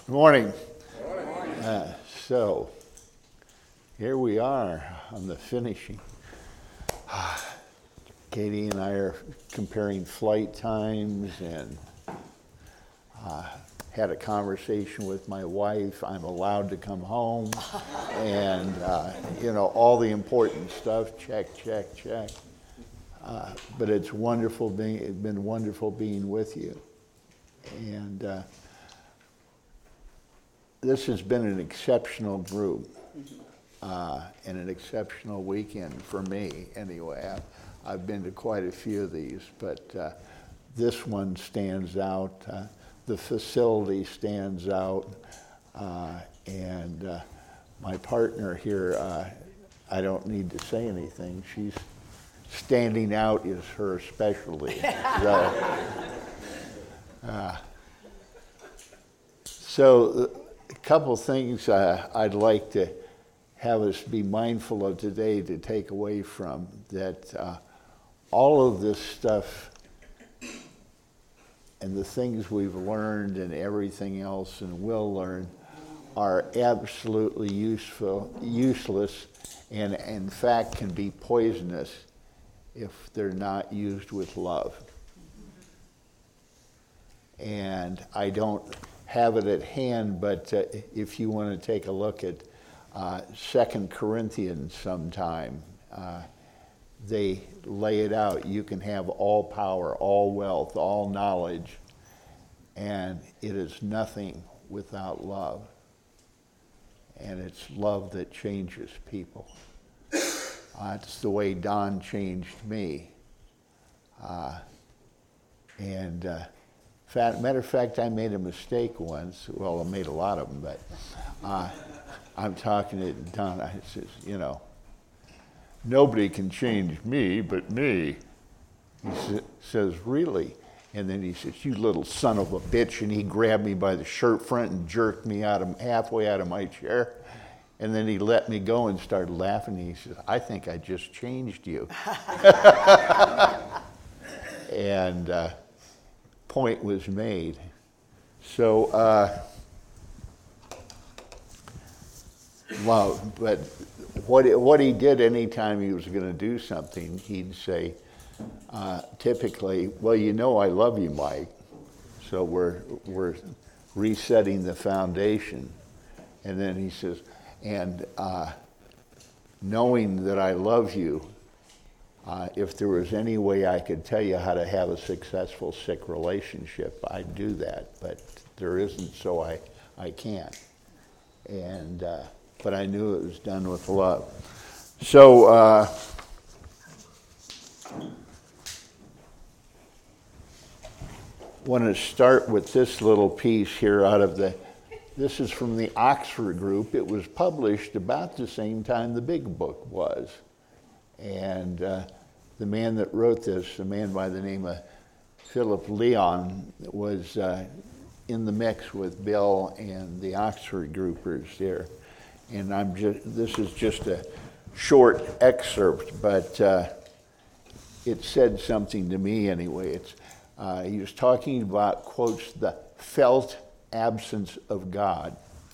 Morning. So, here we are on the finishing. Katie and I are comparing flight times and had a conversation with my wife. I'm allowed to come home and, all the important stuff, check. But it's been wonderful being with you. And this has been an exceptional group and an exceptional weekend for me anyway. I've been to quite a few of these, but this one stands out. The facility stands out. And my partner here, I don't need to say anything. She's standing out is her specialty. So a couple things I'd like to have us be mindful of today to take away from that. All of this stuff and the things we've learned and everything else and will learn are absolutely useless, and in fact can be poisonous if they're not used with love. And I don't have it at hand, but if you want to take a look at 2 Corinthians sometime, they lay it out. You can have all power, all wealth, all knowledge, and it is nothing without love. And it's love that changes people. It's the way Don changed me. Matter of fact, I made a mistake once. Well, I made a lot of them, but I'm talking to Don. I says, nobody can change me but me. He says, really? And then he says, you little son of a bitch. And he grabbed me by the shirt front and jerked me halfway out of my chair. And then he let me go and started laughing. He says, I think I just changed you. And point was made. So, love. But what he did anytime he was going to do something, he'd say, typically, well, I love you, Mike. So we're resetting the foundation. And then he says, and knowing that I love you, if there was any way I could tell you how to have a successful sick relationship, I'd do that. But there isn't, so I can't. And but I knew it was done with love. So want to start with this little piece here this is from the Oxford Group. It was published about the same time the Big Book was. And the man that wrote this, a man by the name of Philip Leon, was in the mix with Bill and the Oxford Groupers there. And this is just a short excerpt, but it said something to me anyway. He was talking about, quotes, the felt absence of God.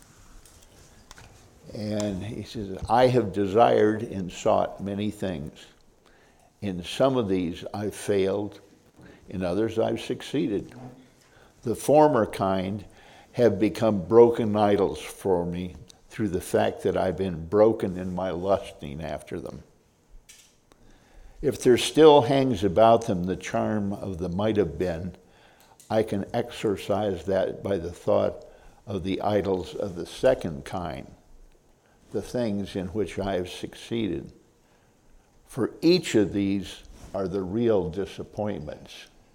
And he says, I have desired and sought many things. In some of these I've failed, in others I've succeeded. The former kind have become broken idols for me through the fact that I've been broken in my lusting after them. If there still hangs about them the charm of the might have been, I can exorcise that by the thought of the idols of the second kind, the things in which I have succeeded. For each of these are the real disappointments.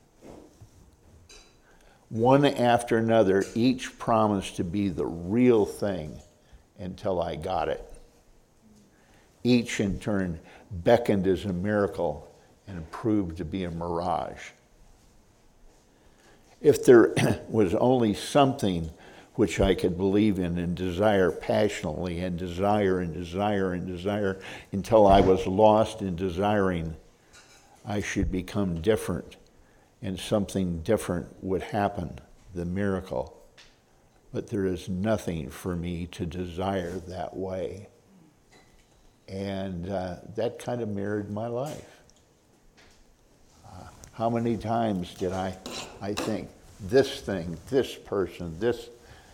One after another, each promised to be the real thing until I got it. Each in turn beckoned as a miracle and proved to be a mirage. If there was only something which I could believe in and desire passionately and desire until I was lost in desiring, I should become different and something different would happen, the miracle. but there is nothing for me to desire that way. And that kind of mirrored my life. How many times did I think, this thing, this person, this,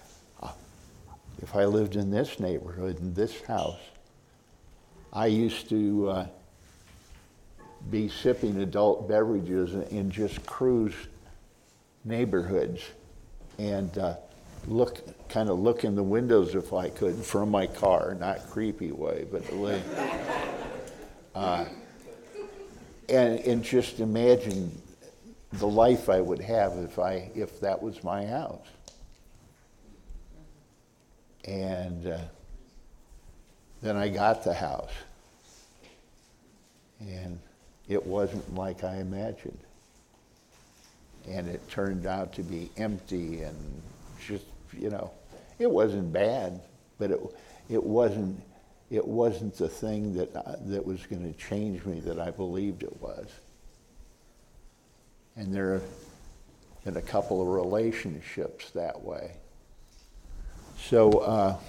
if I lived in this neighborhood, in this house, I used to be sipping adult beverages in just cruise neighborhoods and look in the windows if I could from my car, not creepy way, but and just imagine the life I would have if that was my house. And then I got the house, and it wasn't like I imagined. And it turned out to be empty and just, it wasn't bad, but it wasn't the thing that was going to change me that I believed it was. And there have been a couple of relationships that way. So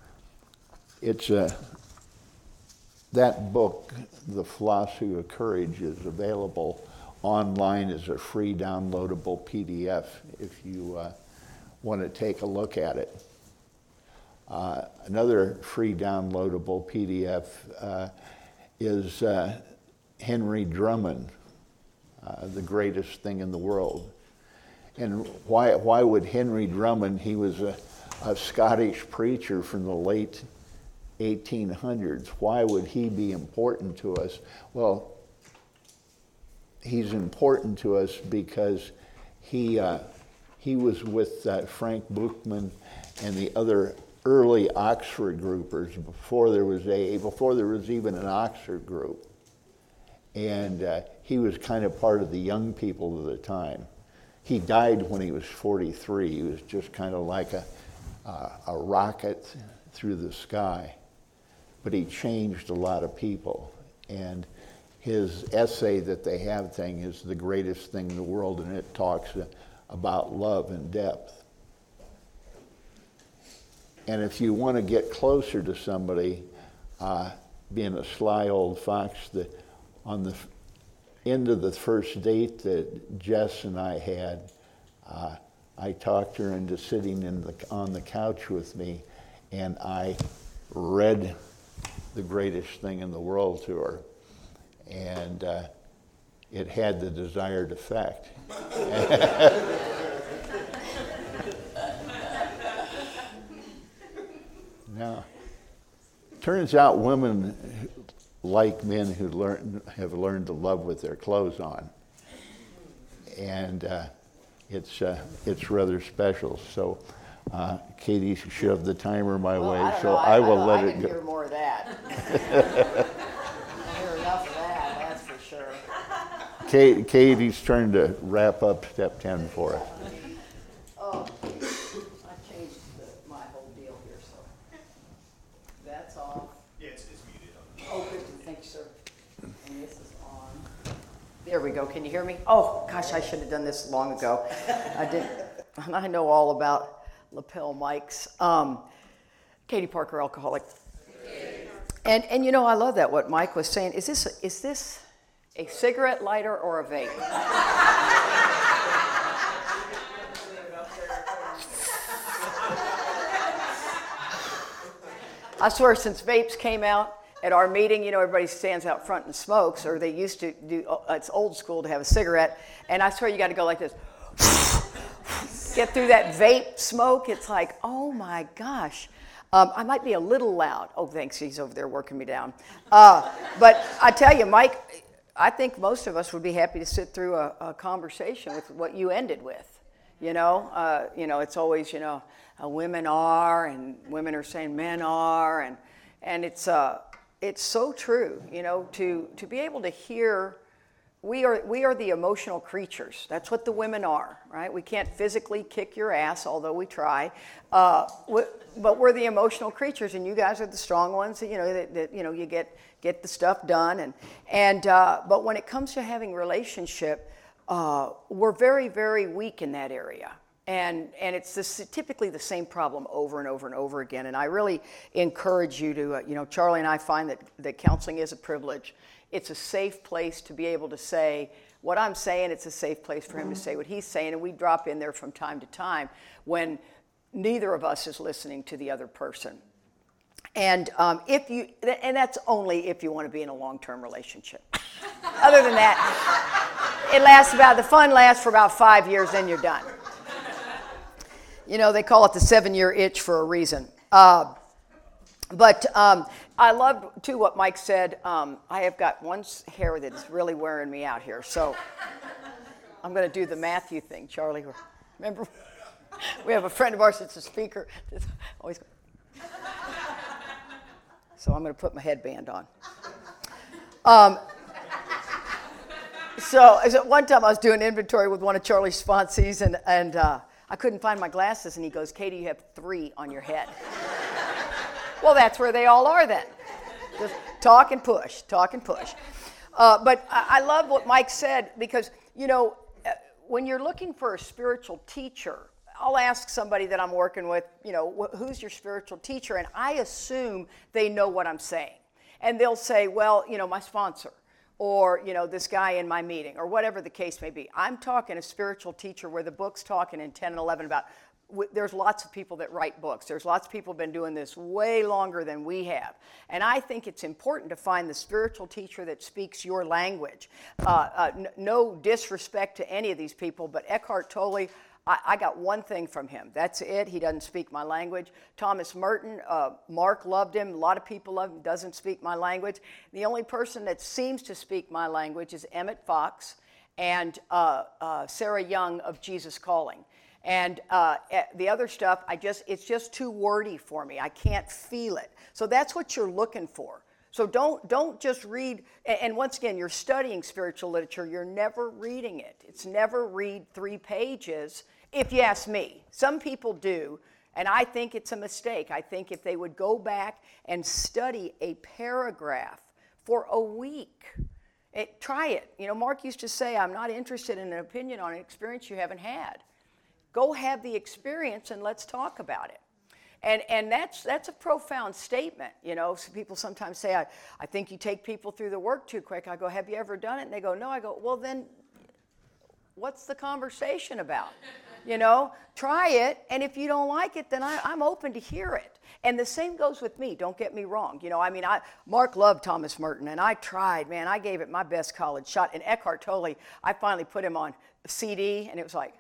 that book, The Philosophy of Courage, is available online as a free downloadable PDF if you want to take a look at it. Another free downloadable PDF is Henry Drummond, The Greatest Thing in the World. And why would Henry Drummond, he was a Scottish preacher from the late 1800s, why would he be important to us? Well, he's important to us because he was with Frank Buchman and the other early Oxford groupers before there was even an Oxford group. And he was kind of part of the young people of the time. He died when he was 43. He was just kind of like a rocket through the sky. But he changed a lot of people. And his essay that they have thing is The Greatest Thing in the World, and it talks about love in depth. And if you want to get closer to somebody, being a sly old fox, on the end of the first date that Jess and I had, I talked her into sitting on the couch with me, and I read The Greatest Thing in the World to her. And it had the desired effect. Now, turns out women like men who have learned to love with their clothes on, and it's rather special. So, Katie shoved the timer my way, I will let it go. I can hear more of that. I hear enough of that, that's for sure. Katie's trying to wrap up step 10 for us. Oh, I changed my whole deal here, so that's off. Yeah, it's muted. Oh, good, thank you, sir. And this is on. There we go. Can you hear me? Oh, gosh, I should have done this long ago. I didn't. I know all about lapel mics. Katie Parker, alcoholic. And I love that what Mike was saying. Is this a cigarette lighter or a vape? I swear, since vapes came out at our meeting, everybody stands out front and smokes, or they used to do, it's old school to have a cigarette, and I swear you got to go like this. Get through that vape smoke. It's like, oh my gosh. I might be a little loud. Oh, thanks, he's over there working me down. But I tell you, Mike, I think most of us would be happy to sit through a conversation with what you ended with. It's always, women are, and women are saying men are, and it's so true, to be able to hear. We are the emotional creatures. That's what the women are, right? We can't physically kick your ass, although we try. But we're the emotional creatures, and you guys are the strong ones. That you get the stuff done. But when it comes to having relationship, we're very, very weak in that area. it's typically the same problem over and over and over again. And I really encourage you to, Charlie and I find that counseling is a privilege. It's a safe place to be able to say what I'm saying. It's a safe place for him to say what he's saying. And we drop in there from time to time when neither of us is listening to the other person. And and that's only if you want to be in a long-term relationship. Other than that, the fun lasts for about 5 years, then you're done. They call it the 7-year itch for a reason. But I love, too, what Mike said. I have got one hair that is really wearing me out here. So I'm going to do the Matthew thing, Charlie. Remember, we have a friend of ours that's a speaker. Always. So I'm going to put my headband on. So one time I was doing inventory with one of Charlie's sponsees, and I couldn't find my glasses, and he goes, "Katie, you have 3 on your head." Well, that's where they all are then. Just talk and push, talk and push. But I love what Mike said, because, when you're looking for a spiritual teacher, I'll ask somebody that I'm working with, who's your spiritual teacher? And I assume they know what I'm saying. And they'll say, well, my sponsor, or, this guy in my meeting, or whatever the case may be. I'm talking a spiritual teacher where the book's talking in 10 and 11 about, there's lots of people that write books. There's lots of people who have been doing this way longer than we have. And I think it's important to find the spiritual teacher that speaks your language. No disrespect to any of these people, but Eckhart Tolle, I got one thing from him. That's it. He doesn't speak my language. Thomas Merton, Mark loved him. A lot of people love him. Doesn't speak my language. The only person that seems to speak my language is Emmett Fox and Sarah Young of Jesus Calling. And the other stuff, it's just too wordy for me. I can't feel it. So that's what you're looking for. So don't just read, and once again, you're studying spiritual literature, you're never reading it. It's never read 3 pages, if you ask me. Some people do, and I think it's a mistake. I think if they would go back and study a paragraph for a week, try it. Mark used to say, I'm not interested in an opinion on an experience you haven't had. Go have the experience and let's talk about it. And that's a profound statement. So people sometimes say, I think you take people through the work too quick. I go, have you ever done it? And they go, no. I go, well, then what's the conversation about? Try it, and if you don't like it, then I'm open to hear it. And the same goes with me. Don't get me wrong. Mark loved Thomas Merton, and I tried, man. I gave it my best college shot. And Eckhart Tolle, I finally put him on CD, and it was like,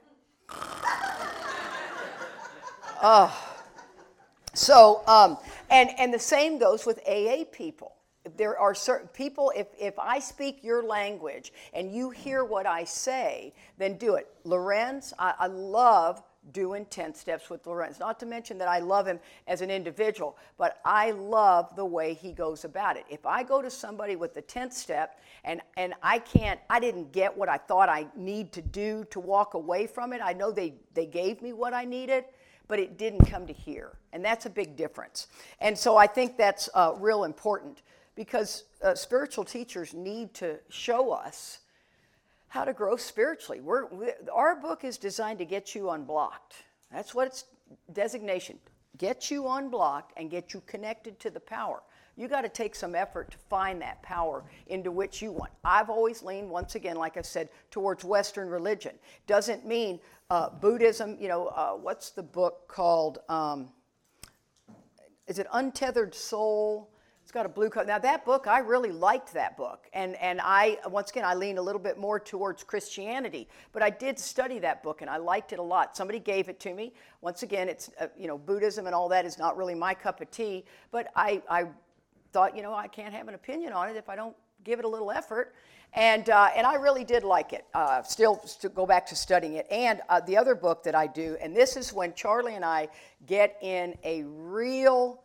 So, and the same goes with AA people. There are certain people, if I speak your language and you hear what I say, then do it. Lorenz, I love doing 10 steps with Lorenz. Not to mention that I love him as an individual, but I love the way he goes about it. If I go to somebody with the 10th step and I didn't get what I thought I need to do to walk away from it, I know they gave me what I needed, but it didn't come to here. And that's a big difference. And so I think that's real important, because spiritual teachers need to show us how to grow spiritually. Our book is designed to get you unblocked. That's what its designation. Get you unblocked and get you connected to the power. You got to take some effort to find that power into which you want. I've always leaned, once again, like I said, towards Western religion. Doesn't mean Buddhism, what's the book called? Is it Untethered Soul? It's got a blue cover. Now that book, I really liked that book. And I, once again, I lean a little bit more towards Christianity. But I did study that book and I liked it a lot. Somebody gave it to me. Once again, it's, Buddhism and all that is not really my cup of tea. But I thought, I can't have an opinion on it if I don't give it a little effort. And I really did like it. Still to go back to studying it. And the other book that I do, and this is when Charlie and I get in a real...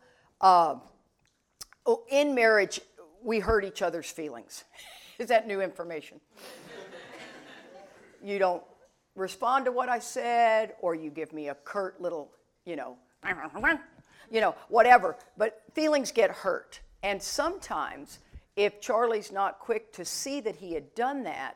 in marriage, we hurt each other's feelings. Is that new information? You don't respond to what I said, or you give me a curt little, whatever. But feelings get hurt. And sometimes, if Charlie's not quick to see that he had done that,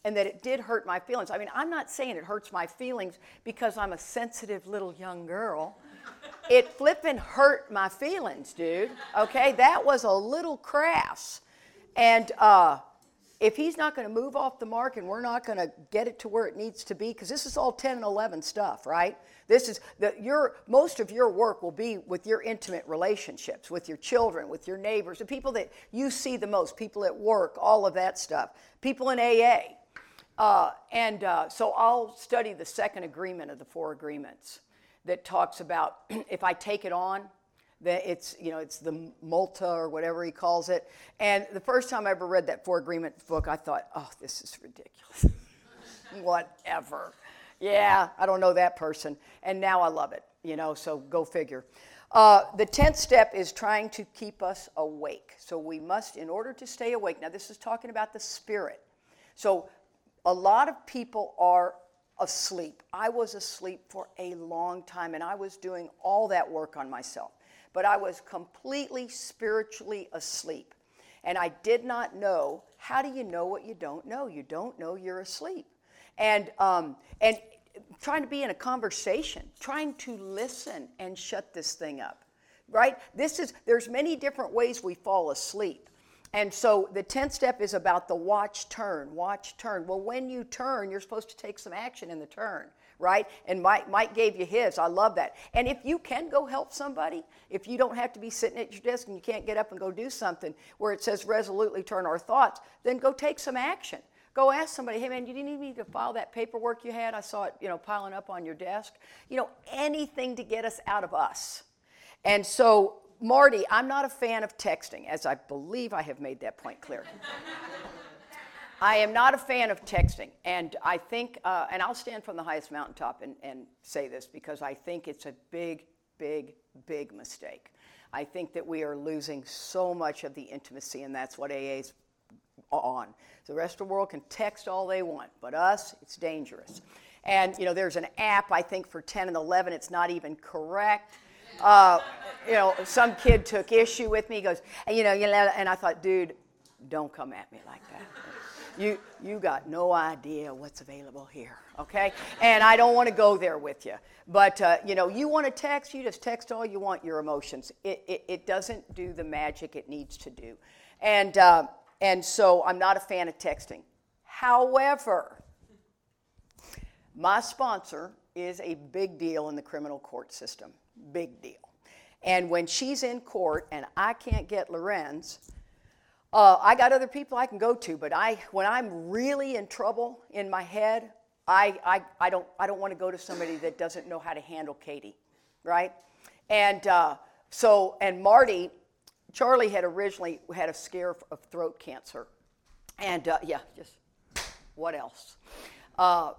and that it did hurt my feelings. I mean, I'm not saying it hurts my feelings because I'm a sensitive little young girl. It flippin' hurt my feelings, dude. Okay, that was a little crass. And if he's not going to move off the mark and we're not going to get it to where it needs to be, because this is all 10 and 11 stuff, right? This is most of your work will be with your intimate relationships, with your children, with your neighbors, the people that you see the most, people at work, all of that stuff, people in AA. So I'll study the second agreement of the 4 agreements that talks about if I take it on, that it's the multa or whatever he calls it. And the first time I ever read that 4 agreement book, I thought, oh, this is ridiculous. Whatever. Yeah, I don't know that person. And now I love it, so go figure. The 10th step is trying to keep us awake. So we must, in order to stay awake, now this is talking about the spirit. So a lot of people are asleep. I was asleep for a long time, and I was doing all that work on myself. But I was completely spiritually asleep. And I did not know, how do you know what you don't know? You don't know you're asleep. And trying to be in a conversation, trying to listen and shut this thing up, right? There's many different ways we fall asleep. And so the 10th step is about the watch, turn. Well, when you turn, you're supposed to take some action in the turn, right? And Mike gave you his. I love that. And if you can go help somebody, if you don't have to be sitting at your desk and you can't get up and go do something where it says resolutely turn our thoughts, then go take some action. Go ask somebody, hey man, you didn't need to file that paperwork you had? I saw it, piling up on your desk. Anything to get us out of us. And so, Marty, I'm not a fan of texting, as I believe I have made that point clear. I am not a fan of texting, and I think, and I'll stand from the highest mountaintop and say this, because I think it's a big, big, big mistake. I think that we are losing so much of the intimacy, and that's what AA's on. The rest of the world can text all they want, but us, it's dangerous. And, there's an app, I think, for 10 and 11, it's not even correct. Some kid took issue with me. He goes, and I thought, dude, don't come at me like that. You got no idea what's available here, okay? And I don't want to go there with you. But, you want to text, you just text all you want, your emotions. It doesn't do the magic it needs to do. And so I'm not a fan of texting. However, my sponsor is a big deal in the criminal court system. Big deal. And when she's in court and I can't get Lorenz, I got other people I can go to, but when I'm really in trouble in my head, I don't want to go to somebody that doesn't know how to handle Katie, right? And Marty, Charlie had originally had a scare of throat cancer, and just what else? I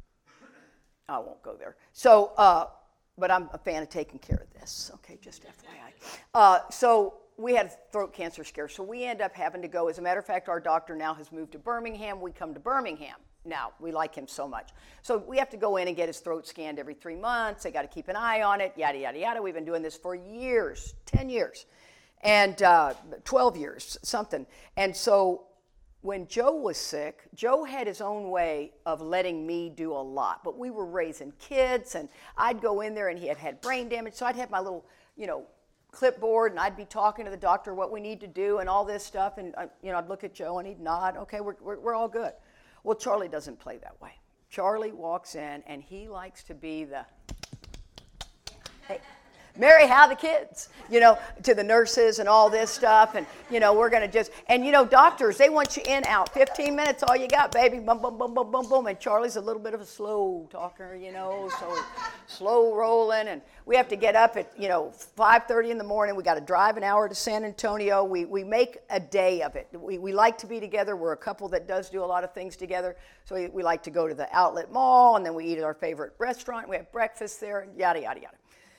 won't go there. So. But I'm a fan of taking care of this, okay, just FYI. So we had a throat cancer scare, so we end up having to go. As a matter of fact, our doctor now has moved to Birmingham. We come to Birmingham now. We like him so much. So we have to go in and get his throat scanned every 3 months. They got to keep an eye on it, yada, yada, yada. We've been doing this for years, 10 years, and 12 years, something. And so when Joe was sick, Joe had his own way of letting me do a lot. But we were raising kids, and I'd go in there, and he had brain damage. So I'd have my little, clipboard, and I'd be talking to the doctor what we need to do and all this stuff. And, I'd look at Joe, and he'd nod. Okay, we're all good. Well, Charlie doesn't play that way. Charlie walks in, and he likes to be the, hey, Mary, how the kids, to the nurses and all this stuff. And, we're going to just, and, doctors, they want you in, out. 15 minutes, all you got, baby. Boom, boom, boom, boom, boom, boom. And Charlie's a little bit of a slow talker, so slow rolling. And we have to get up at, 5:30 in the morning. We got to drive an hour to San Antonio. We make a day of it. We like to be together. We're a couple that does do a lot of things together. So we like to go to the outlet mall, and then we eat at our favorite restaurant. We have breakfast there, and yada, yada, yada.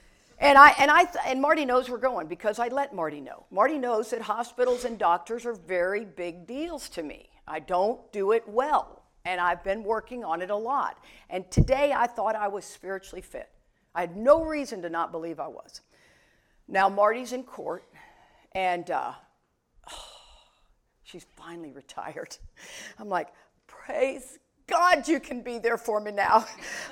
And Marty knows we're going because I let Marty know. Marty knows that hospitals and doctors are very big deals to me. I don't do it well, and I've been working on it a lot. And today I thought I was spiritually fit. I had no reason to not believe I was. Now Marty's in court, and she's finally retired. I'm like, praise God you can be there for me now.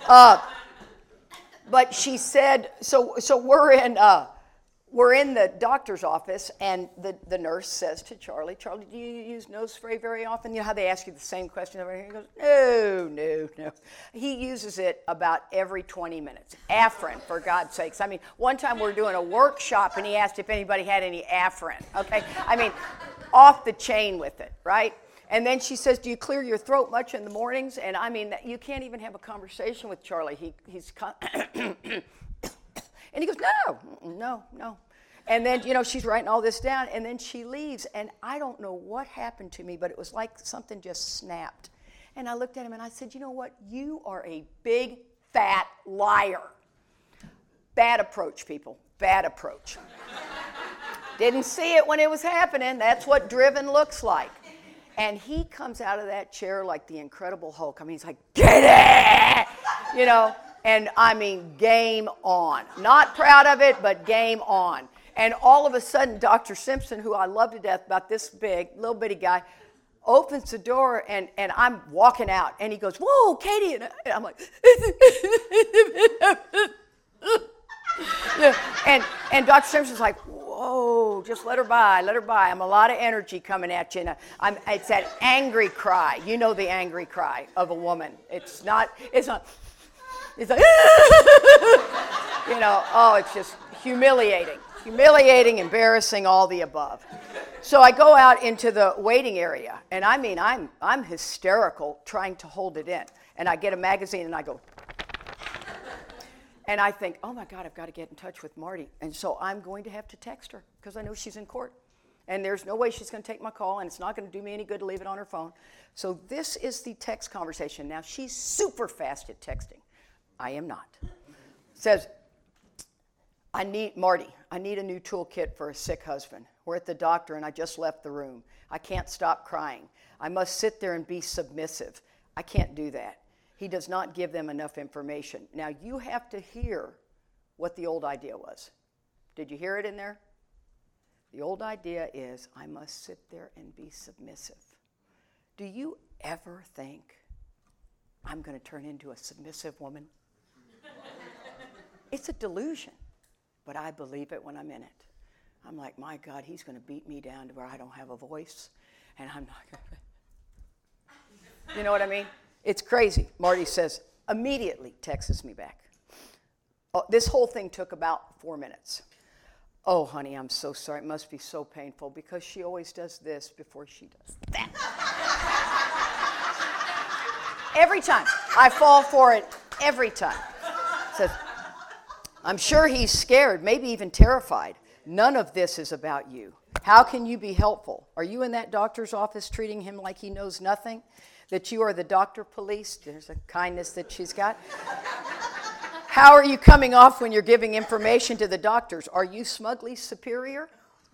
But she said, so we're in the doctor's office, and the nurse says to Charlie, Charlie, do you use nose spray very often? You know how they ask you the same question every day? He goes, no. He uses it about every 20 minutes. Afrin, for God's sakes. I mean, one time we were doing a workshop, and he asked if anybody had any Afrin, okay? I mean, off the chain with it, right? And then she says, do you clear your throat much in the mornings? And I mean, you can't even have a conversation with Charlie. He's and he goes, no. And then, she's writing all this down, and then she leaves, and I don't know what happened to me, but it was like something just snapped. And I looked at him, and I said, you know what? You are a big, fat liar. Bad approach, people. Bad approach. Didn't see it when it was happening. That's what driven looks like. And he comes out of that chair like the Incredible Hulk. I mean, he's like, get it! And I mean, game on. Not proud of it, but game on. And all of a sudden, Dr. Simpson, who I love to death, about this big, little bitty guy, opens the door, and I'm walking out. And he goes, whoa, Katie. And I'm like, yeah. And Dr. Simpson's like, whoa, just let her by. I'm a lot of energy coming at you. And it's that angry cry. You know the angry cry of a woman. It's like, it's just humiliating, embarrassing, all the above. So I go out into the waiting area, and I mean, I'm hysterical trying to hold it in. And I get a magazine, and I go, and I think, oh my God, I've got to get in touch with Marty. And so I'm going to have to text her, because I know she's in court. And there's no way she's going to take my call, and it's not going to do me any good to leave it on her phone. So this is the text conversation. Now, she's super fast at texting. I am not. Says, Marty, I need a new toolkit for a sick husband. We're at the doctor, and I just left the room. I can't stop crying. I must sit there and be submissive. I can't do that. He does not give them enough information. Now, you have to hear what the old idea was. Did you hear it in there? The old idea is, I must sit there and be submissive. Do you ever think, I'm going to turn into a submissive woman? It's a delusion, but I believe it when I'm in it. I'm like, my God, he's going to beat me down to where I don't have a voice, and I'm not going to. You know what I mean? It's crazy. Marty says, immediately texts me back. Oh, this whole thing took about 4 minutes. Oh, honey, I'm so sorry. It must be so painful because she always does this before she does that. Every time. I fall for it every time. Says, I'm sure he's scared, maybe even terrified. None of this is about you. How can you be helpful? Are you in that doctor's office treating him like he knows nothing? That you are the doctor police? There's a kindness that she's got. How are you coming off when you're giving information to the doctors? Are you smugly superior?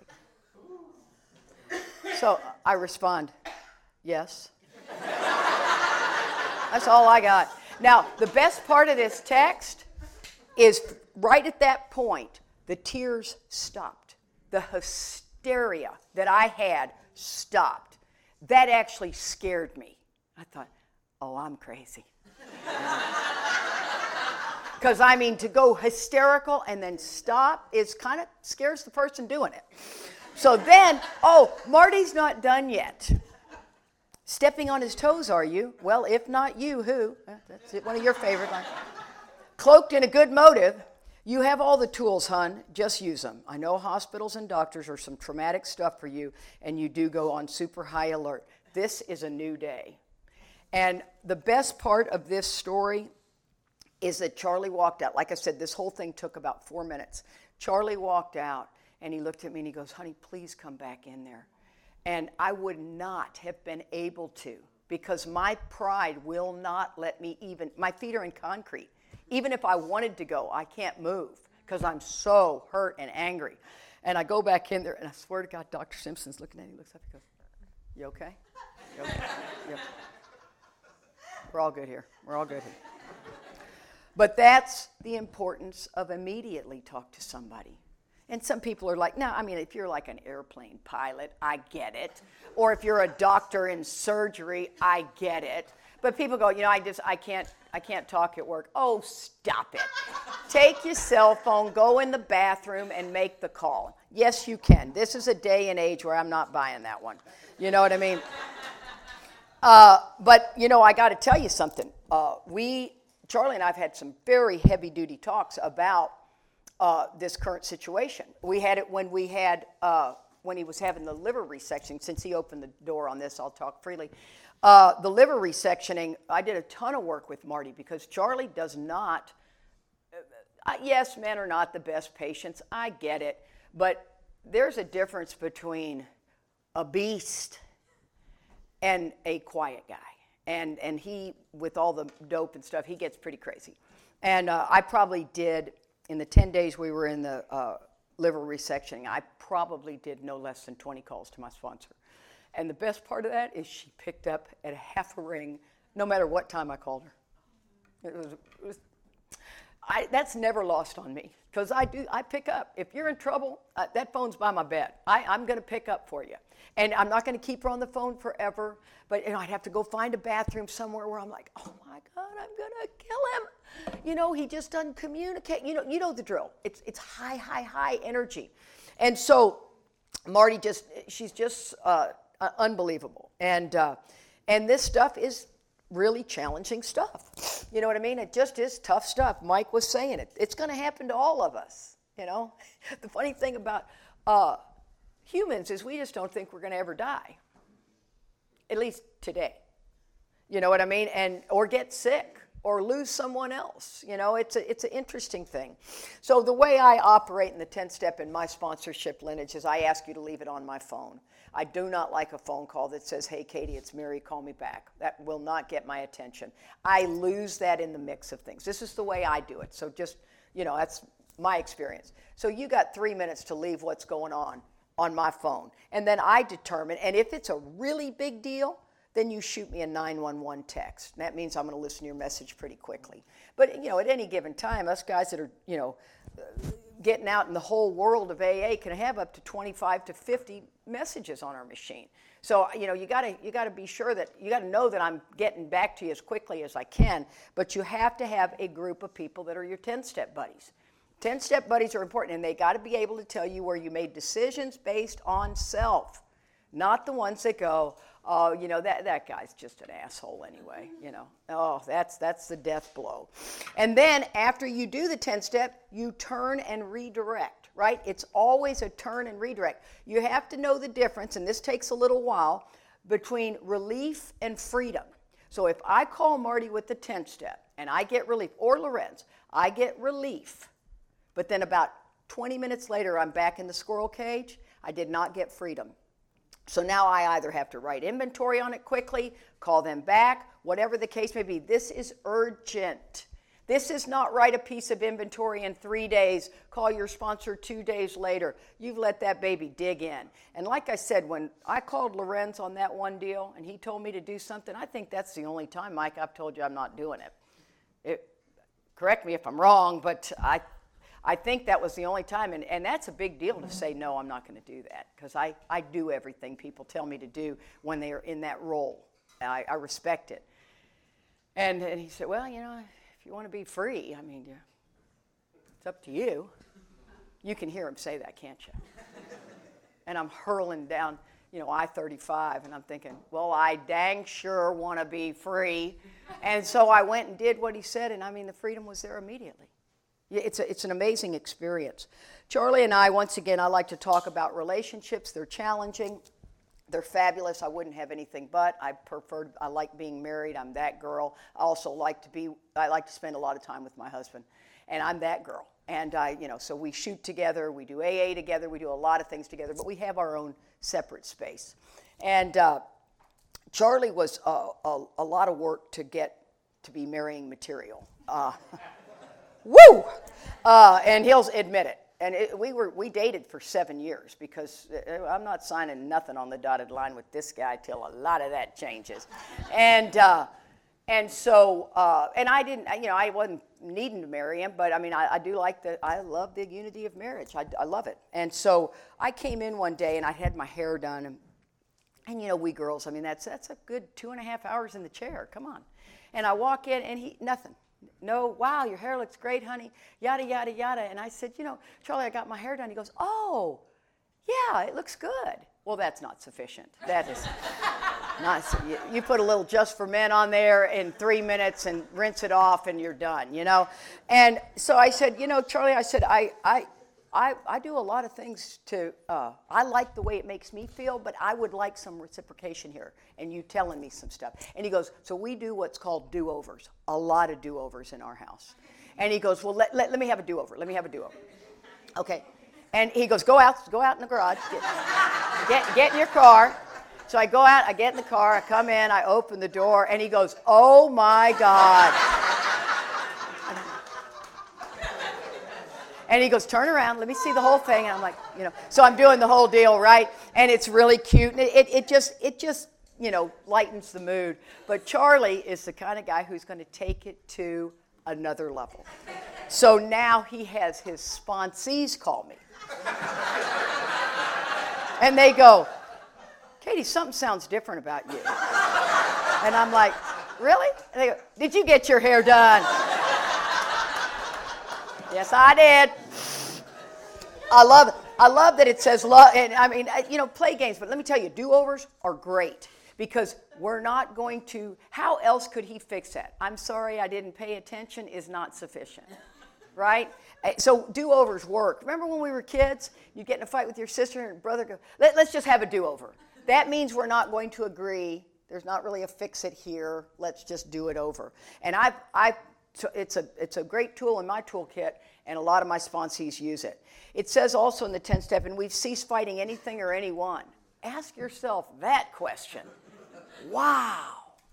So I respond, yes. That's all I got. Now, the best part of this text is right at that point, the tears stopped. The hysteria that I had stopped. That actually scared me. I thought, oh, I'm crazy. Because, I mean, to go hysterical and then stop is kind of scares the person doing it. So then, oh, Marty's not done yet. Stepping on his toes, are you? Well, if not you, who? That's one of your favorite lines. Cloaked in a good motive, you have all the tools, hon. Just use them. I know hospitals and doctors are some traumatic stuff for you, and you do go on super high alert. This is a new day. And the best part of this story is that Charlie walked out. Like I said, this whole thing took about 4 minutes. Charlie walked out, and he looked at me, and he goes, honey, please come back in there. And I would not have been able to because my pride will not let me even, my feet are in concrete. Even if I wanted to go, I can't move because I'm so hurt and angry. And I go back in there, and I swear to God, Dr. Simpson's looking at me, he looks up, he goes, you okay? You okay? Yep. We're all good here. We're all good here. But that's the importance of immediately talk to somebody. And some people are like, no, I mean, if you're like an airplane pilot, I get it. Or if you're a doctor in surgery, I get it. But people go, I can't talk at work. Oh, stop it. Take your cell phone, go in the bathroom, and make the call. Yes, you can. This is a day and age where I'm not buying that one. You know what I mean? But, I got to tell you something. Charlie and I have had some very heavy-duty talks about this current situation. We had it when when he was having the liver resection. Since he opened the door on this, I'll talk freely. The liver resectioning, I did a ton of work with Marty because Charlie does not, yes, men are not the best patients. I get it. But there's a difference between a beast and a quiet guy. And he, with all the dope and stuff, he gets pretty crazy. And I probably did, in the 10 days we were in the liver resectioning, I probably did no less than 20 calls to my sponsor. And the best part of that is she picked up at half a ring, no matter what time I called her. That's never lost on me, because I pick up. If you're in trouble, that phone's by my bed. I'm going to pick up for you. And I'm not going to keep her on the phone forever, but I'd have to go find a bathroom somewhere where I'm like, oh my God, I'm going to kill him. He just doesn't communicate. You know the drill. It's high energy. And so Marty she's just unbelievable. And this stuff is really challenging stuff. You know what I mean? It just is tough stuff. Mike was saying it. It's going to happen to all of us, The funny thing about humans is we just don't think we're going to ever die, at least today. You know what I mean? Or get sick or lose someone else. It's an interesting thing. So the way I operate in the 10-step in my sponsorship lineage is I ask you to leave it on my phone. I do not like a phone call that says, hey, Katie, it's Mary, call me back. That will not get my attention. I lose that in the mix of things. This is the way I do it. So just, that's my experience. So you got 3 minutes to leave what's going on my phone. And then I determine, and if it's a really big deal, then you shoot me a 911 text. And that means I'm going to listen to your message pretty quickly. But, at any given time, us guys that are, getting out in the whole world of AA can have up to 25 to 50 messages on our machine. So, you got to be sure that, you got to know that I'm getting back to you as quickly as I can, but you have to have a group of people that are your 10-step buddies. 10-step buddies are important, and they got to be able to tell you where you made decisions based on self, not the ones that go, oh, that guy's just an asshole anyway, Oh, that's the death blow. And then after you do the 10-step, you turn and redirect, right? It's always a turn and redirect. You have to know the difference, and this takes a little while, between relief and freedom. So if I call Marty with the 10-step and I get relief, or Lorenz, I get relief, but then about 20 minutes later I'm back in the squirrel cage, I did not get freedom. So now I either have to write inventory on it quickly, call them back, whatever the case may be. This is urgent. This is not write a piece of inventory in 3 days, call your sponsor 2 days later. You've let that baby dig in. And like I said, when I called Lorenz on that one deal and he told me to do something, I think that's the only time, Mike, I've told you I'm not doing it. Correct me if I'm wrong, but I think that was the only time, and that's a big deal to say, no, I'm not going to do that, because I do everything people tell me to do when they are in that role. I respect it. And he said, well, if you want to be free, it's up to you. You can hear him say that, can't you? And I'm hurling down, I-35, and I'm thinking, well, I dang sure want to be free. And so I went and did what he said, and the freedom was there immediately. It's an amazing experience. Charlie and I, once again, I like to talk about relationships. They're challenging. They're fabulous. I wouldn't have anything but. I like being married. I'm that girl. I also like to spend a lot of time with my husband. And I'm that girl. And so we shoot together, we do AA together, we do a lot of things together, but we have our own separate space. And Charlie was a lot of work to get to be marrying material. Woo! And he'll admit it. And we dated for 7 years, because I'm not signing nothing on the dotted line with this guy till a lot of that changes. And so I didn't, I wasn't needing to marry him, but I love the unity of marriage. I love it. And so I came in one day and I had my hair done, and we girls, that's a good 2.5 hours in the chair. Come on. And I walk in, and nothing. No, wow, your hair looks great, honey, yada, yada, yada. And I said, Charlie, I got my hair done. He goes, oh, yeah, it looks good. Well, that's not sufficient. That is not. You put a little Just for Men on there in 3 minutes and rinse it off, and you're done, And so I said, Charlie, I said, I do a lot of things I like the way it makes me feel, but I would like some reciprocation here, and you telling me some stuff. And he goes, so we do what's called do-overs, a lot of do-overs in our house. And he goes, well, let me have a do-over. Let me have a do-over. Okay. And he goes, go out in the garage, get in your car. So I go out, I get in the car, I come in, I open the door, and he goes, oh my God. And he goes, turn around, let me see the whole thing. And I'm like, so I'm doing the whole deal, right? And it's really cute. And it just lightens the mood. But Charlie is the kind of guy who's going to take it to another level. So now he has his sponsees call me. And they go, Katie, something sounds different about you. And I'm like, really? And they go, did you get your hair done? Yes, I did. I love it. I love that it says love. And I mean, play games. But let me tell you, do-overs are great because we're not going to. How else could he fix that? I'm sorry, I didn't pay attention is not sufficient, right? So do-overs work. Remember when we were kids? You get in a fight with your sister and your brother. Go, let's just have a do-over. That means we're not going to agree. There's not really a fix-it here. Let's just do it over. And it's a great tool in my toolkit, and a lot of my sponsees use it. It says also in the 10th step, and we've ceased fighting anything or anyone. Ask yourself that question. Wow.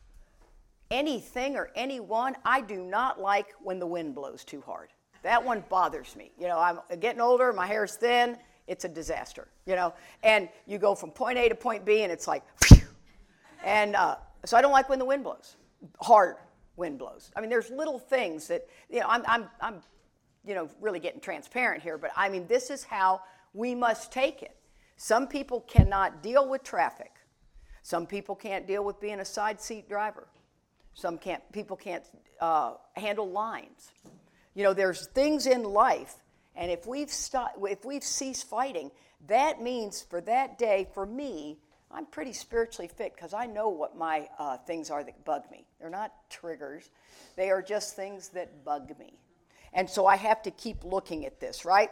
Anything or anyone, I do not like when the wind blows too hard. That one bothers me. I'm getting older, my hair's thin, it's a disaster, And you go from point A to point B, and it's like, phew. And so I don't like when the wind blows. Hard wind blows. I mean, there's little things that, I'm really getting transparent here, but I mean, this is how we must take it. Some people cannot deal with traffic. Some people can't deal with being a side seat driver. People can't handle lines. There's things in life, and if we've ceased fighting, that means for that day, for me, I'm pretty spiritually fit because I know what my things are that bug me. They're not triggers. They are just things that bug me. And so I have to keep looking at this, right?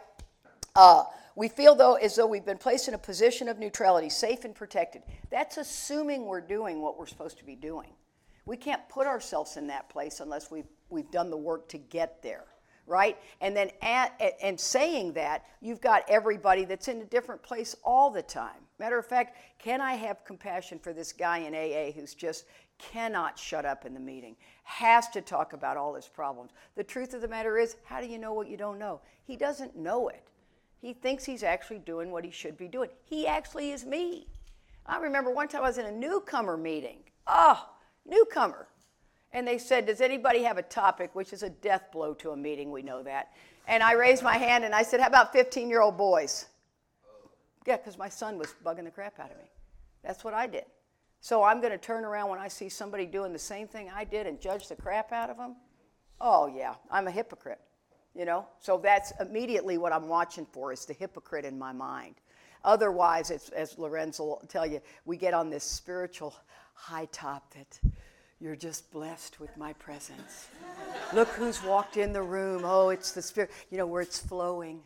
We feel, though, as though we've been placed in a position of neutrality, safe and protected. That's assuming we're doing what we're supposed to be doing. We can't put ourselves in that place unless we've done the work to get there, right? And then and saying that, you've got everybody that's in a different place all the time. Matter of fact, can I have compassion for this guy in AA who's just cannot shut up in the meeting, has to talk about all his problems? The truth of the matter is, how do you know what you don't know? He doesn't know it. He thinks he's actually doing what he should be doing. He actually is me. I remember one time I was in a newcomer meeting. Newcomer. And they said, does anybody have a topic, which is a death blow to a meeting, we know that. And I raised my hand and I said, how about 15-year-old boys? Yeah, because my son was bugging the crap out of me. That's what I did. So I'm going to turn around when I see somebody doing the same thing I did and judge the crap out of them? Oh, yeah, I'm a hypocrite, So that's immediately what I'm watching for is the hypocrite in my mind. Otherwise, it's, as Lorenzo will tell you, we get on this spiritual high top that you're just blessed with my presence. Look who's walked in the room. Oh, it's the Spirit, where it's flowing.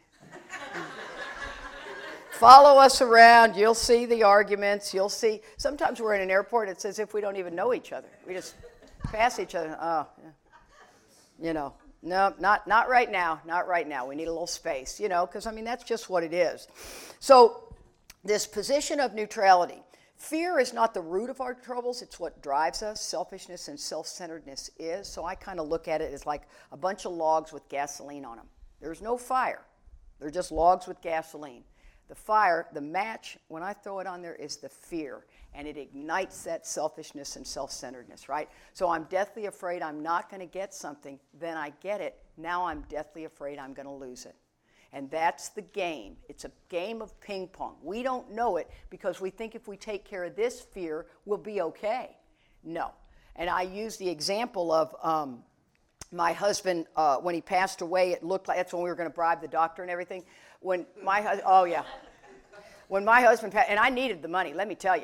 Follow us around. You'll see the arguments. You'll see. Sometimes we're in an airport. It's as if we don't even know each other. We just pass each other. Oh, yeah. No, not right now. Not right now. We need a little space, because, that's just what it is. So this position of neutrality. Fear is not the root of our troubles. It's what drives us. Selfishness and self-centeredness is. So I kind of look at it as like a bunch of logs with gasoline on them. There's no fire. They're just logs with gasoline. The fire, the match, when I throw it on there, is the fear, and it ignites that selfishness and self-centeredness, right? So I'm deathly afraid I'm not going to get something, then I get it. Now I'm deathly afraid I'm going to lose it. And that's the game. It's a game of ping pong. We don't know it because we think if we take care of this fear, we'll be okay. No. And I use the example of my husband, when he passed away, it looked like that's when we were going to bribe the doctor and everything. When my husband, oh yeah. When my husband passed, and I needed the money, let me tell you,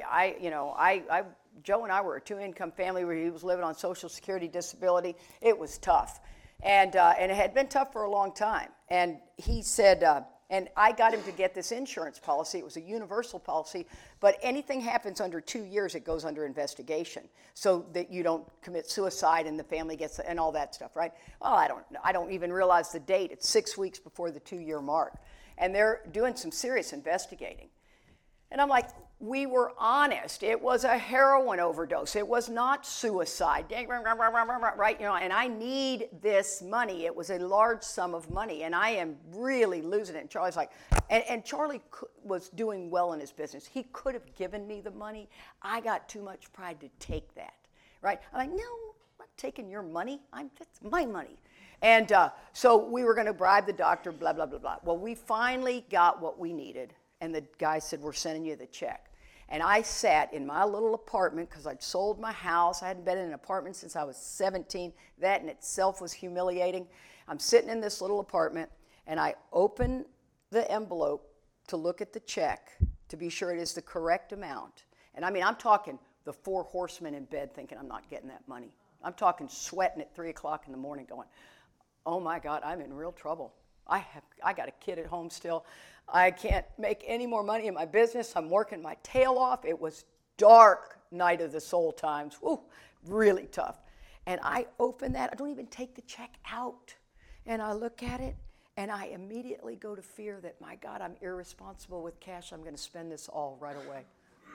Joe and I were a two-income family where he was living on Social Security disability. It was tough. And it had been tough for a long time. And he said, and I got him to get this insurance policy. It was a universal policy, but anything happens under 2 years, it goes under investigation so that you don't commit suicide and the family gets, and all that stuff, right? Well, I don't even realize the date. It's 6 weeks before the 2-year mark. And they're doing some serious investigating. And I'm like, we were honest. It was a heroin overdose. It was not suicide, right? And I need this money. It was a large sum of money, and I am really losing it. And Charlie's like, and Charlie was doing well in his business. He could have given me the money. I got too much pride to take that, right? I'm like, no, I'm not taking your money. That's my money. And so we were going to bribe the doctor, blah, blah, blah, blah. Well, we finally got what we needed, and the guy said, we're sending you the check. And I sat in my little apartment because I'd sold my house. I hadn't been in an apartment since I was 17. That in itself was humiliating. I'm sitting in this little apartment, and I open the envelope to look at the check to be sure it is the correct amount. And I mean, I'm talking the 4 horsemen in bed thinking I'm not getting that money. I'm talking sweating at 3 o'clock in the morning going, oh my God, I'm in real trouble. I got a kid at home still. I can't make any more money in my business. I'm working my tail off. It was dark night of the soul times. Woo, really tough. And I open that. I don't even take the check out. And I look at it, and I immediately go to fear that, my God, I'm irresponsible with cash. I'm going to spend this all right away.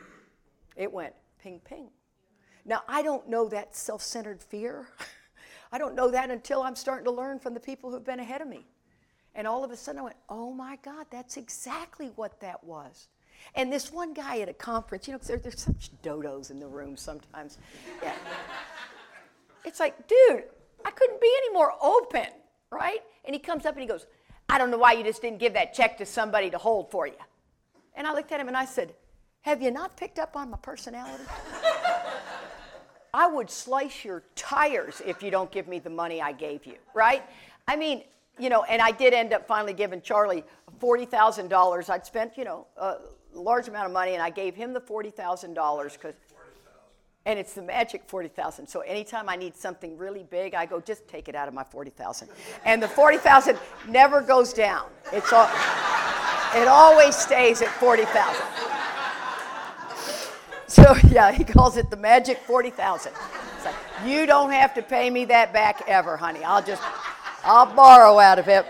It went ping, ping. Now, I don't know that self-centered fear. I don't know that until I'm starting to learn from the people who've been ahead of me. And all of a sudden I went, oh my God, that's exactly what that was. And this one guy at a conference, you know, there's such dodos in the room sometimes. Yeah. It's like, dude, I couldn't be any more open, right? And he comes up and he goes, I don't know why you just didn't give that check to somebody to hold for you. And I looked at him and I said, have you not picked up on my personality? I would slice your tires if you don't give me the money I gave you, right? I mean, you know, and I did end up finally giving Charlie $40,000. I'd spent, you know, a large amount of money, and I gave him the $40,000 because, and it's the magic $40,000. So anytime I need something really big, I go, just take it out of my $40,000. And the $40,000 never goes down. It always stays at $40,000. So yeah, he calls it the magic $40,000. It's like, you don't have to pay me that back ever, honey. I'll borrow out of it.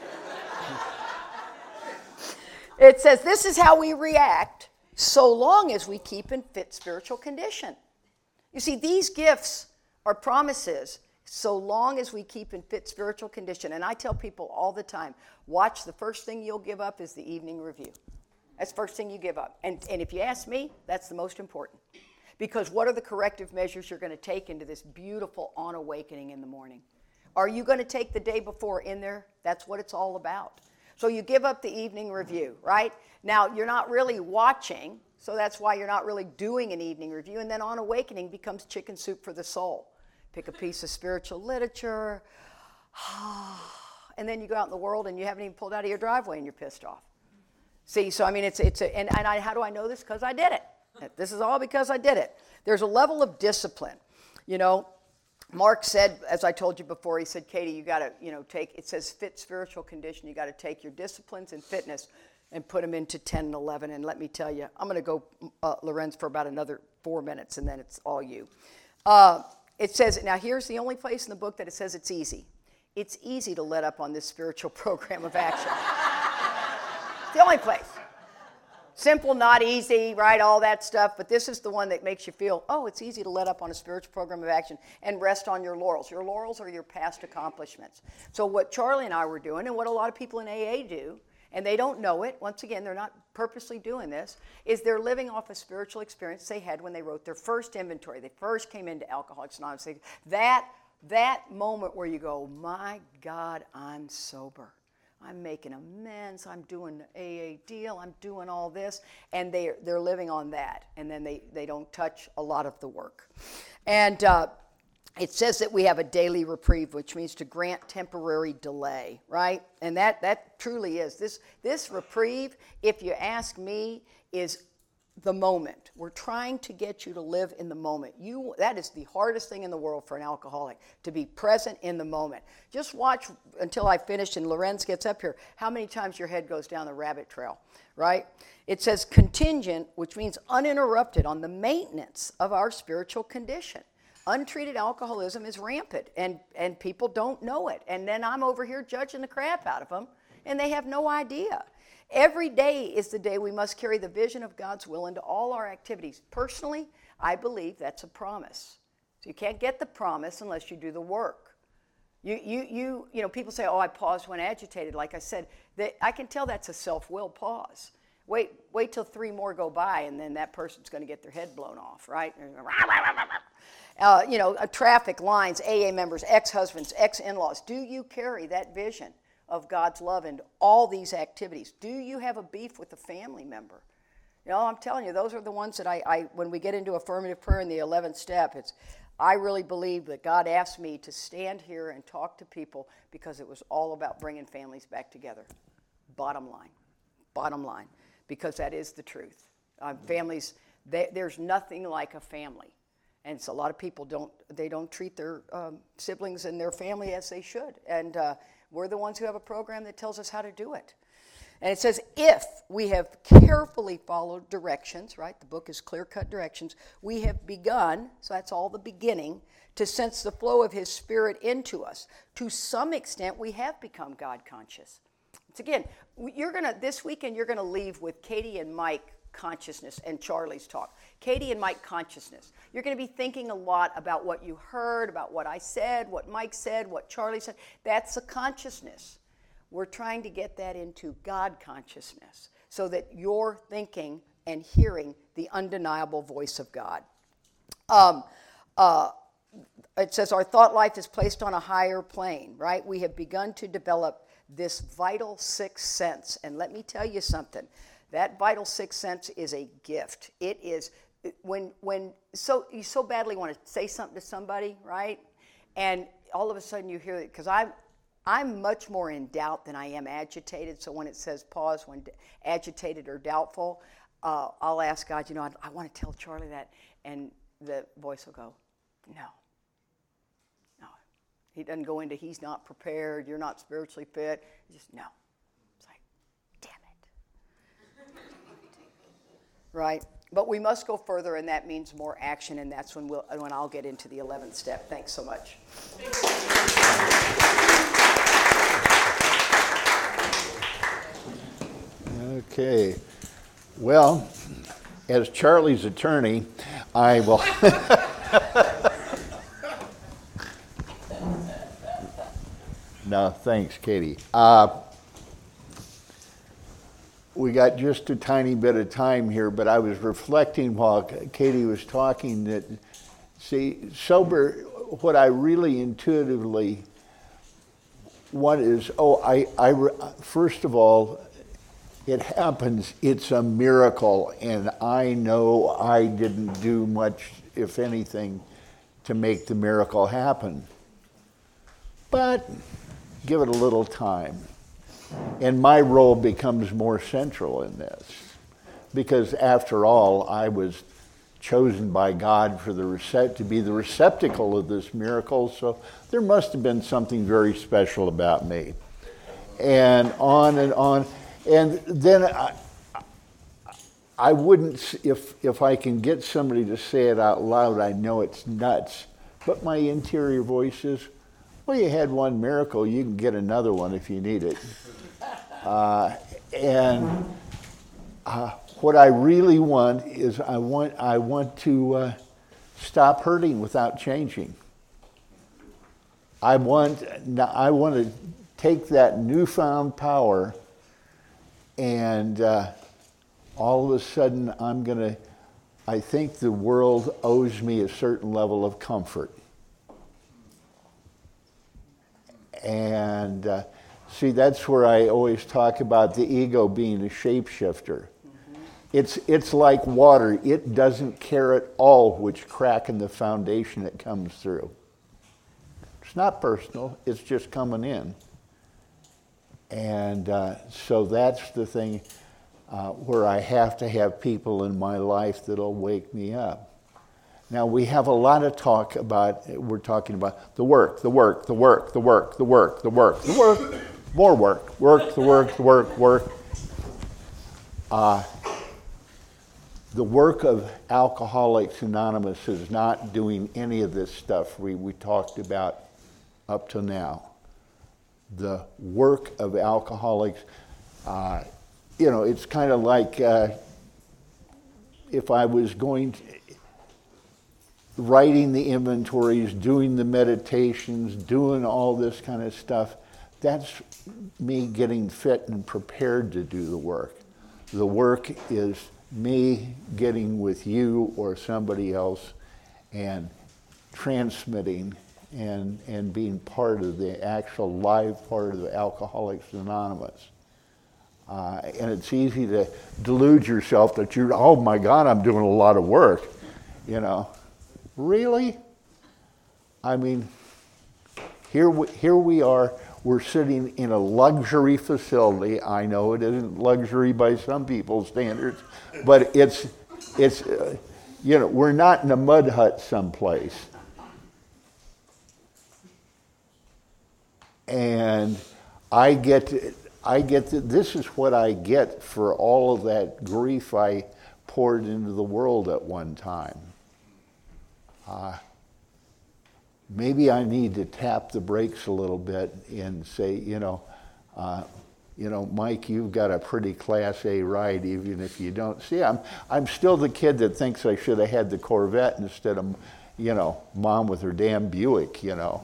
It says, this is how we react so long as we keep in fit spiritual condition. You see, these gifts are promises so long as we keep in fit spiritual condition. And I tell people all the time, watch, the first thing you'll give up is the evening review. That's the first thing you give up. And if you ask me, that's the most important. Because what are the corrective measures you're going to take into this beautiful on awakening in the morning? Are you going to take the day before in there? That's what it's all about. So you give up the evening review, right? Now, you're not really watching, so that's why you're not really doing an evening review. And then on awakening becomes chicken soup for the soul. Pick a piece of spiritual literature, and then you go out in the world and you haven't even pulled out of your driveway and you're pissed off. See, so I mean, how do I know this? Because I did it. This is all because I did it. There's a level of discipline. You know, Mark said, as I told you before, he said, Katie, you got to, take, it says fit spiritual condition. You got to take your disciplines and fitness and put them into 10 and 11. And let me tell you, I'm going to go, Lorenz, for about another 4 minutes, and then it's all you. It says, now here's the only place in the book that it says it's easy. It's easy to let up on this spiritual program of action. It's the only place. Simple, not easy, right, all that stuff, but this is the one that makes you feel, oh, it's easy to let up on a spiritual program of action and rest on your laurels. Your laurels are your past accomplishments. So what Charlie and I were doing, and what a lot of people in AA do, and they don't know it, once again, they're not purposely doing this, is they're living off a spiritual experience they had when they wrote their first inventory. They first came into Alcoholics Anonymous. That moment where you go, my God, I'm sober. I'm making amends, I'm doing the AA deal, I'm doing all this, and they're living on that, and then they don't touch a lot of the work. And it says that we have a daily reprieve, which means to grant temporary delay, right? And that truly is. This reprieve, if you ask me, is the moment. We're trying to get you to live in the moment. That is the hardest thing in the world for an alcoholic, to be present in the moment. Just watch until I finish and Lorenz gets up here, how many times your head goes down the rabbit trail, right? It says contingent, which means uninterrupted on the maintenance of our spiritual condition. Untreated alcoholism is rampant, and people don't know it. And then I'm over here judging the crap out of them, and they have no idea. Every day is the day we must carry the vision of God's will into all our activities. Personally, I believe that's a promise. So you can't get the promise unless you do the work. You know, people say, oh, I paused when agitated. Like I said, I can tell that's a self-will pause. Wait till 3 more go by, and then that person's going to get their head blown off, right? You know, traffic lines, AA members, ex-husbands, ex-in-laws. Do you carry that vision of God's love into all these activities? Do you have a beef with a family member? You know, I'm telling you, those are the ones that I when we get into affirmative prayer in the 11th step, I really believe that God asked me to stand here and talk to people because it was all about bringing families back together. Bottom line, because that is the truth. Families, there's nothing like a family. And so a lot of people don't treat their siblings and their family as they should. And we're the ones who have a program that tells us how to do it. And it says, if we have carefully followed directions, right? The book is clear-cut directions. We have begun, so that's all the beginning, to sense the flow of His Spirit into us. To some extent, we have become God conscious. It's again, this weekend, you're going to leave with Katie and Mike consciousness and Charlie's talk. Katie and Mike consciousness. You're going to be thinking a lot about what you heard, about what I said, what Mike said, what Charlie said. That's a consciousness. We're trying to get that into God consciousness so that you're thinking and hearing the undeniable voice of God. It says our thought life is placed on a higher plane, right? We have begun to develop this vital sixth sense. And let me tell you something. That vital sixth sense is a gift. It is when you so badly want to say something to somebody, right? And all of a sudden you hear it, because I'm much more in doubt than I am agitated. So when it says pause when agitated or doubtful, I'll ask God, I want to tell Charlie that, and the voice will go, no. He doesn't go into he's not prepared, you're not spiritually fit. He just, no. It's like, damn it. Right? But we must go further, and that means more action, and that's when I'll get into the 11th step. Thanks so much. Okay. Well, as Charlie's attorney, I will... No, thanks, Katie. We got just a tiny bit of time here, but I was reflecting while Katie was talking that, sober, what I really intuitively want is, first of all, it happens, it's a miracle, and I know I didn't do much, if anything, to make the miracle happen. But give it a little time. And my role becomes more central in this. Because after all, I was chosen by God to be the receptacle of this miracle, so there must have been something very special about me. And on and on. And then I wouldn't, if I can get somebody to say it out loud, I know it's nuts. But my interior voice is, well, you had one miracle, you can get another one if you need it. What I really want is I want to stop hurting without changing. I want to take that newfound power, and all of a sudden I think the world owes me a certain level of comfort. And See, that's where I always talk about the ego being a shapeshifter. It's like water. It doesn't care at all which crack in the foundation it comes through. It's not personal. It's just coming in. And so that's the thing where I have to have people in my life that'll wake me up. Now, we have a lot of talk about, we're talking about the work, more work. The work of Alcoholics Anonymous is not doing any of this stuff we talked about up to now. The work of alcoholics, it's kind of like if I was going to, writing the inventories, doing the meditations, doing all this kind of stuff, that's me getting fit and prepared to do the work. The work is me getting with you or somebody else and transmitting and being part of the actual live part of the Alcoholics Anonymous. And it's easy to delude yourself that you're, oh my God, I'm doing a lot of work. Really? I mean, here we are. We're sitting in a luxury facility. I know it isn't luxury by some people's standards, but it's we're not in a mud hut someplace. And this is what I get for all of that grief I poured into the world at one time. Maybe I need to tap the brakes a little bit and say, Mike, you've got a pretty Class A ride, even if you don't. See, I'm still the kid that thinks I should have had the Corvette instead of, Mom with her damn Buick,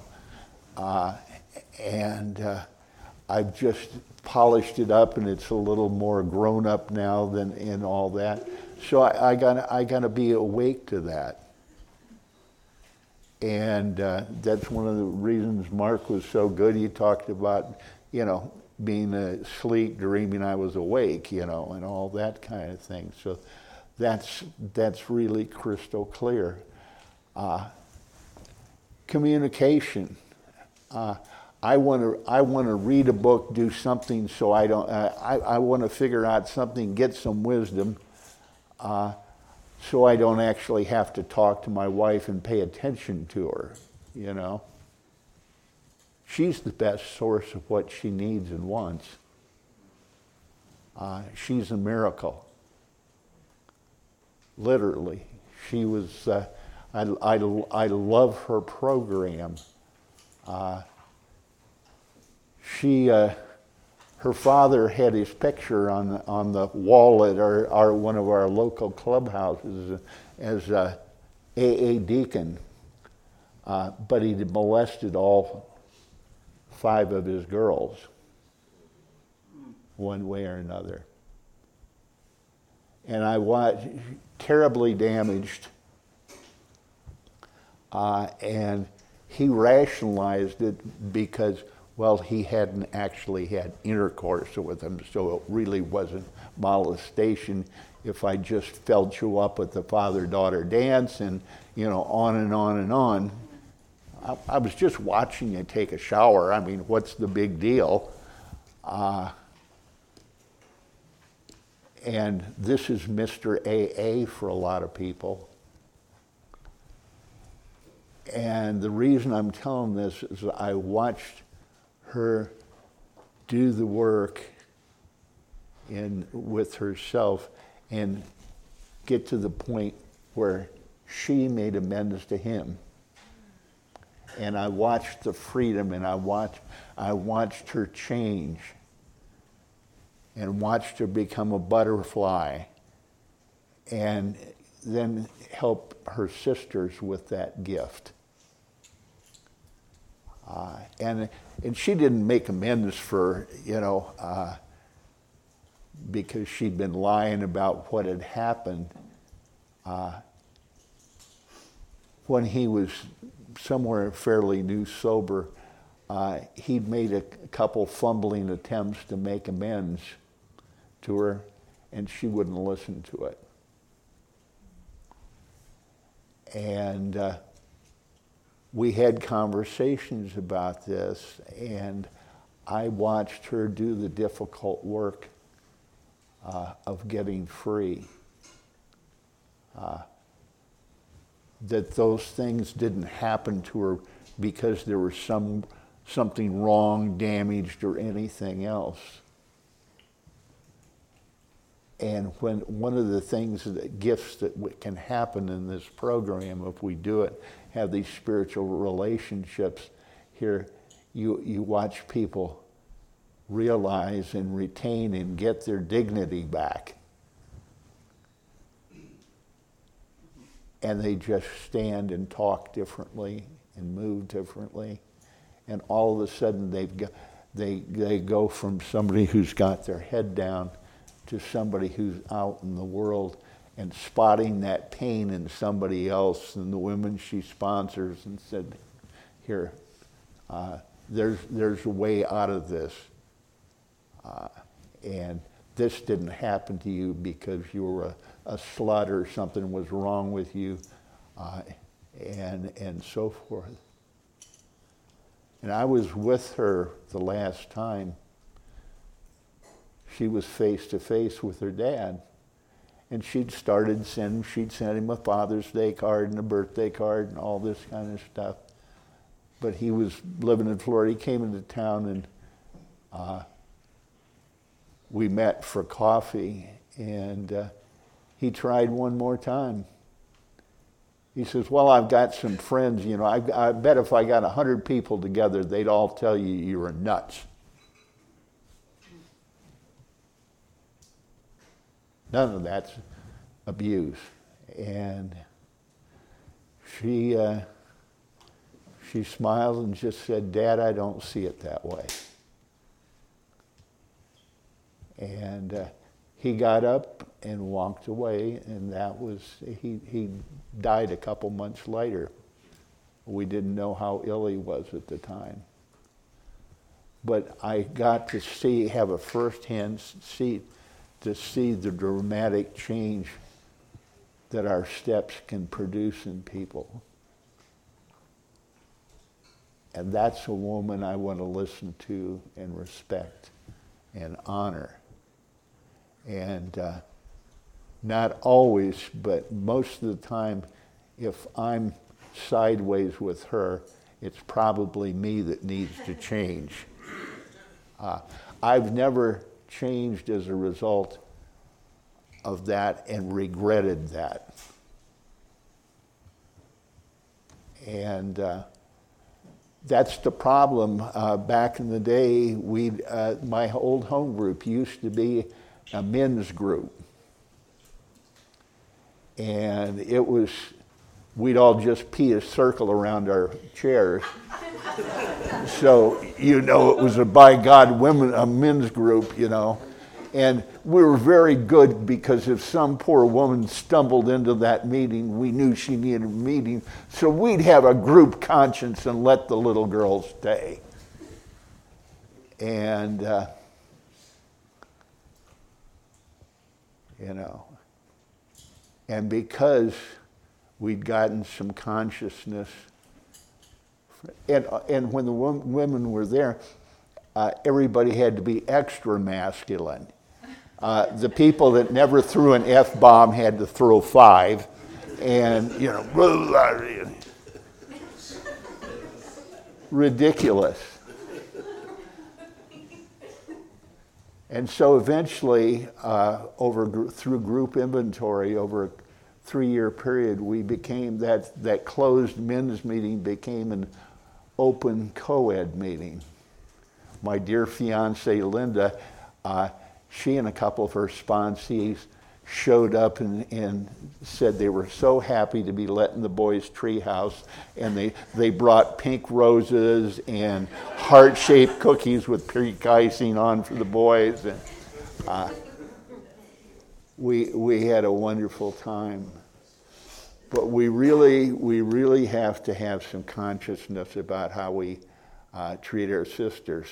I've just polished it up, and it's a little more grown up now than in all that. So I gotta be awake to that. And that's one of the reasons Mark was so good. He talked about, being asleep, dreaming I was awake, and all that kind of thing. So that's really crystal clear. Communication. I want to read a book, do something, so I don't. I want to figure out something, get some wisdom. So I don't actually have to talk to my wife and pay attention to her, She's the best source of what she needs and wants. She's a miracle. Literally. She was, I love her program. Her father had his picture on the wall at our one of our local clubhouses as a AA deacon, but he molested all 5 of his girls, one way or another. And I was terribly damaged, and he rationalized it because, well, he hadn't actually had intercourse with them, so it really wasn't molestation. If I just felt you up at the father-daughter dance and, on and on and on, I was just watching you take a shower. I mean, what's the big deal? And this is Mr. AA for a lot of people. And the reason I'm telling this is I watched her do the work with herself and get to the point where she made amends to him. And I watched the freedom, and I watched her change and watched her become a butterfly and then help her sisters with that gift. And she didn't make amends for, because she'd been lying about what had happened. When he was somewhere fairly new sober, he'd made a couple fumbling attempts to make amends to her, and she wouldn't listen to it. And we had conversations about this, and I watched her do the difficult work of getting free. That those things didn't happen to her because there was something wrong, damaged, or anything else. And when one of the things, gifts that can happen in this program, if we do it, have these spiritual relationships here, you watch people realize and retain and get their dignity back. And they just stand and talk differently and move differently. And all of a sudden they go from somebody who's got their head down to somebody who's out in the world and spotting that pain in somebody else. And the women she sponsors and said, here, there's a way out of this. And this didn't happen to you because you were a slut or something was wrong with you, and so forth. And I was with her the last time. She was face to face with her dad, and she'd sent him a Father's Day card and a birthday card and all this kind of stuff. But he was living in Florida. He came into town, and we met for coffee, and he tried one more time. He says, well, I've got some friends, I bet if I got 100 people together, they'd all tell you you were nuts. None of that's abuse. And she smiled and just said, Dad, I don't see it that way. And he got up and walked away, and that was, he died a couple months later. We didn't know how ill he was at the time. But I got to have a first-hand seat to see the dramatic change that our steps can produce in people. And that's a woman I want to listen to and respect and honor. And not always, but most of the time, if I'm sideways with her, it's probably me that needs to change. I've never changed as a result of that and regretted that. And that's the problem. Back in the day, my old home group used to be a men's group. And we'd all just pee a circle around our chairs. So, it was a by God a men's group, And we were very good because if some poor woman stumbled into that meeting, we knew she needed a meeting. So we'd have a group conscience and let the little girls stay. And, and because we'd gotten some consciousness, and when the women were there, everybody had to be extra masculine. The people that never threw an F-bomb had to throw 5, and, ridiculous. And so eventually, through group inventory, over a 3-year period, we became, that closed men's meeting became an open co-ed meeting. My dear fiancée, Linda, she and a couple of her sponsees showed up and said they were so happy to be let in the boys' treehouse, and they brought pink roses and heart-shaped cookies with pink icing on for the boys, and we had a wonderful time. But we really have to have some consciousness about how we treat our sisters.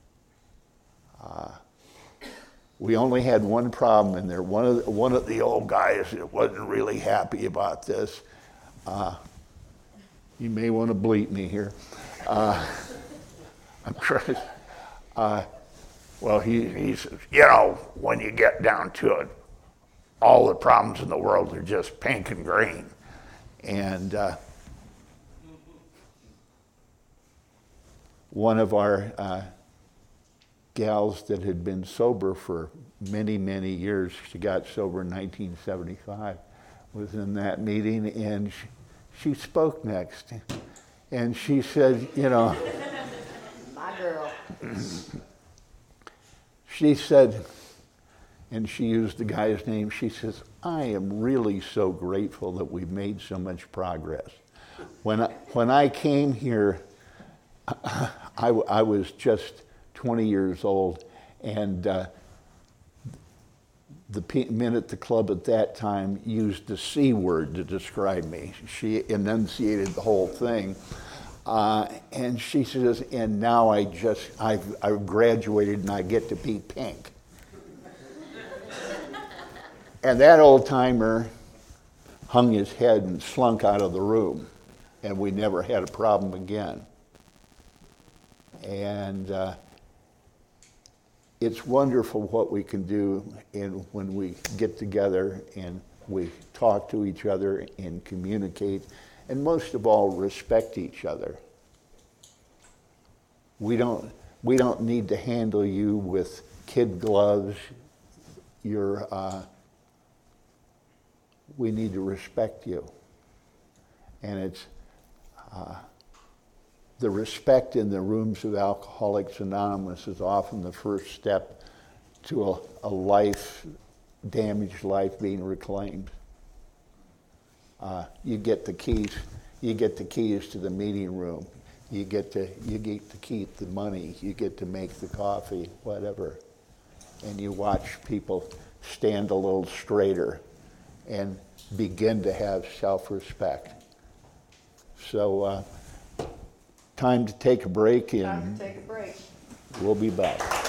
We only had one problem in there. One of the old guys that wasn't really happy about this. You may want to bleep me here. I'm trying. Well, he says, when you get down to it, all the problems in the world are just pink and green. And one of our gals that had been sober for many, many years, she got sober in 1975, was in that meeting, and she spoke next. And she said, My girl. She said, and she used the guy's name, she says, I am really so grateful that we've made so much progress. When I came here, I was just 20 years old, and the men at the club at that time used the C word to describe me. She enunciated the whole thing. And she says, and now I've graduated and I get to be pink. And that old timer hung his head and slunk out of the room, and we never had a problem again. And it's wonderful what we can do when we get together and we talk to each other and communicate, and most of all, respect each other. We don't need to handle you with kid gloves. We need to respect you. And it's the respect in the rooms of Alcoholics Anonymous is often the first step to a damaged life being reclaimed. You get the keys to the meeting room. You get to keep the money. You get to make the coffee, whatever. And you watch people stand a little straighter and begin to have self-respect. So, time to take a break, and Time to take a break. We'll be back.